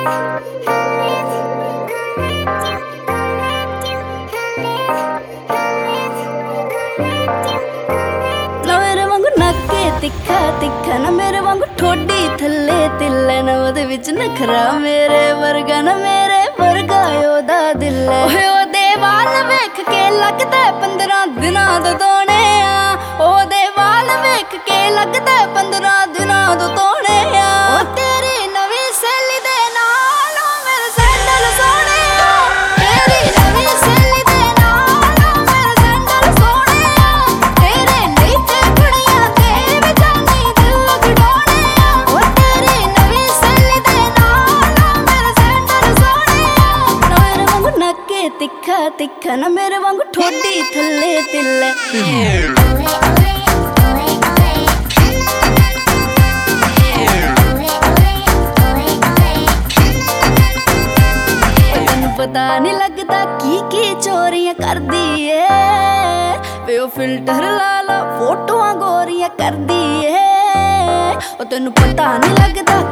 ਮੇਰੇ ਵਾਂਗੂ ਨੱਕੇ ਤਿੱਖਾ ਤਿੱਖਾ ਨਾ ਮੇਰੇ ਵਾਂਗੂ ਠੋਡੀ ਥੱਲੇ ਤਿੱਲੇ ਨਾ ਉਹਦੇ ਵਿੱਚ ਨਖਰਾ ਮੇਰੇ ਵਰਗਾ ਨਾ ਮੇਰੇ ਵਰਗਾ ਉਹਦਾ ਦਿਲ ਓਏ ਉਹਦੇ ਵਾਲ ਵੇਖ ਕੇ ਲੱਗਦਾ 15 ਦਿਨਾਂ ਤੋਂ ਤੋਣੇ ਆ ਉਹਦੇ ਵਾਲ ਵੇਖ ਕੇ ਲੱਗਦਾ 15 ਦਿਨਾਂ ਤੋਂ ਤੋਣੇ ਆ ਉਹ ਤੇਰੀ ਨਵੀਂ ਸਹੇਲੀ ਦੇ ਨਾਲ ਮੇਰੇ ਸੈਂਡਲ ਸੋਹਣੇ ਆ ਤੇਰੀ ਨਵੀਂ ਸਹੇਲੀ ਦੇ ਨਾਲ ਮੇਰੇ ਸੈਂਡਲ ਸੋਹਣੇ ਆ ਤੇਰੇ ਲਈ ਤੇ ਕੁੜੀਆਂ ਤੇ ਵੀ ਜਾਨੀ ਦਿਲ ਖਡਾਉਣੇ ਆ ਉਹ ਤੇਰੀ ਨਵੀਂ ਸਹੇਲੀ ਦੇ ਨਾਲ ਮੇਰੇ ਸੈਂਡਲ ਸੋਹਣੇ ਆ ਮੇਰੇ ਵਾਂਗੂ ਨੱਕੇ ਤਿੱਖਾ ਤਿੱਖਾ ਨਾ ਮੇਰੇ ਵਾਂਗੂ ਠੋਡੀ ਥੱਲੇ ਤਿੱਲੇ ਪਤਾ ਨਹੀਂ ਲੱਗਦਾ ਕੀ ਚੋਰੀਆਂ ਕਰਦੀ ਏ ਵੇ ਉਹ ਫਿਲਟਰ ਲਾ ਲਾ ਫੋਟੋਆਂ ਗੋਰੀਆਂ ਕਰਦੀ ਏ ਉਹ ਤੈਨੂੰ ਪਤਾ ਨਹੀਂ ਲੱਗਦਾ